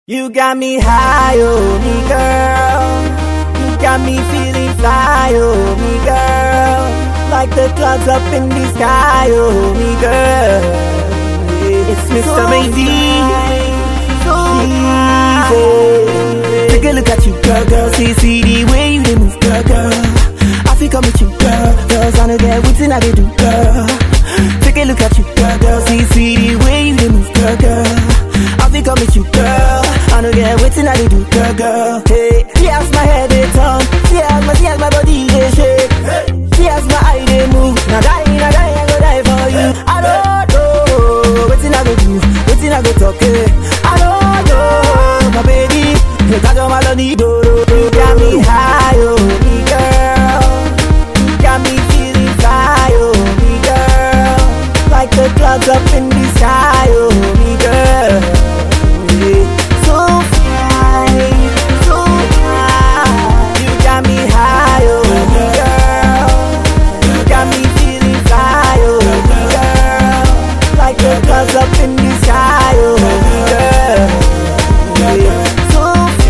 You got me high, oh me girl. You got me feeling fly, oh me girl. Like the clouds up in the sky, oh me girl. It's Mr. Mady. So easy. Take a look at you, girl, girl. See the way you move, girl, girl. I feel come with you, girl. Girls on the get waiting I do, girl. Take a look at you, girl, girl. See the way you move, girl, girl. I feel come with you, girl. I don't get waiting I do, girl, girl. Hey, she has my head, they turn. She has my body, they shake. She has my eye, they move. Now die, I go die for you. I don't know, waiting I go do, waiting I go talk, hey. I don't know, my baby. You got your melody, you got me high, oh, me girl. You got me feeling fly, oh, me girl. Like the clouds up in the sky, oh, me girl. Up in the sky, oh girl. So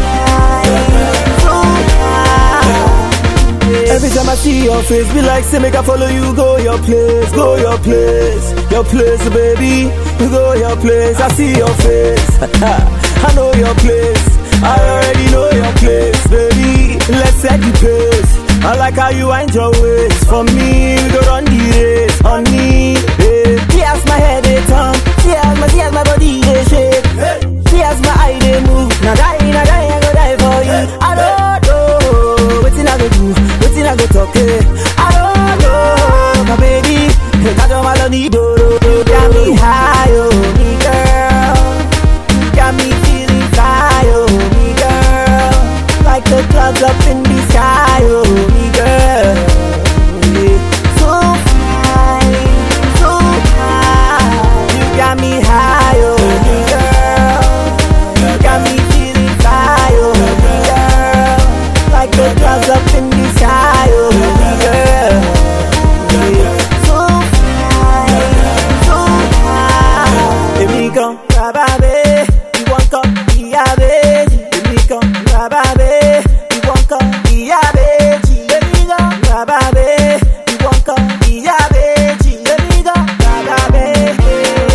fly. Every time I see your face, be like, say, make I follow you, go your place, go your place, baby. You go your place, I see your face. I know your place, I already know your place, baby. Let's set the pace. I like how you wind your waist. For me, we go run the race, honey. Hey. She has my head, they turn. She has my body, they shake. Hey. She has my eye, they move. Now die, I go die for you. I don't know, waiting I go do, waiting I go talk, hey. I don't know, my baby. You got your melody, you got me high, oh, me girl. You got me feeling fly, oh, me girl. Like the clouds up in the sky, oh, me girl. So fly, so high. You got me high, oh, me girl. You got me feeling fly, oh, me girl. Like the clouds up in the sky, oh, me girl. So fly, so high. Let me come, baby. You want come, yeah, baby. Let me come, baby. You want come, yeah, baby. Let me go, baby. You want come, yeah, baby. Let me go, baby.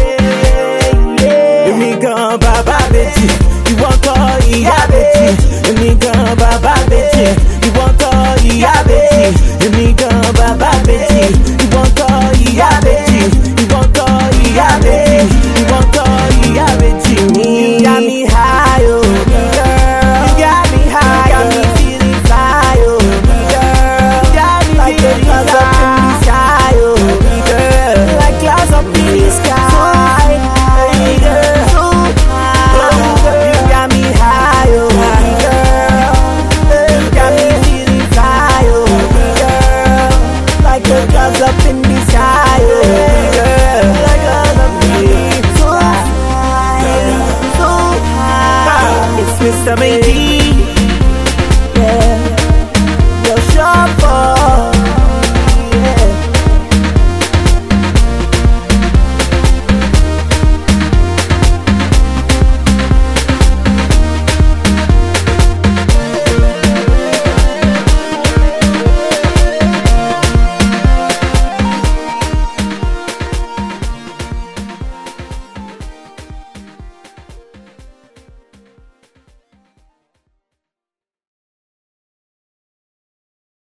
Let me go, baby. You want come, yeah, baby. Let me go, baby. You want come, yeah, baby. Let me go, baby. You want come, yeah, baby. You want come, yeah, baby. You want come, yeah, baby. You got me high, oh, girl. You got me high, you got me feeling fly, oh, girl. You got me like the clouds up in the sky, oh, girl. Like clouds up in the sky, hey, girl. So high, you got me high, oh, girl. You got me feeling fly, oh, girl. Like the clouds up in the sky, oh, girl. Like clouds up in the sky, so high, so high. It's Mr. Mady.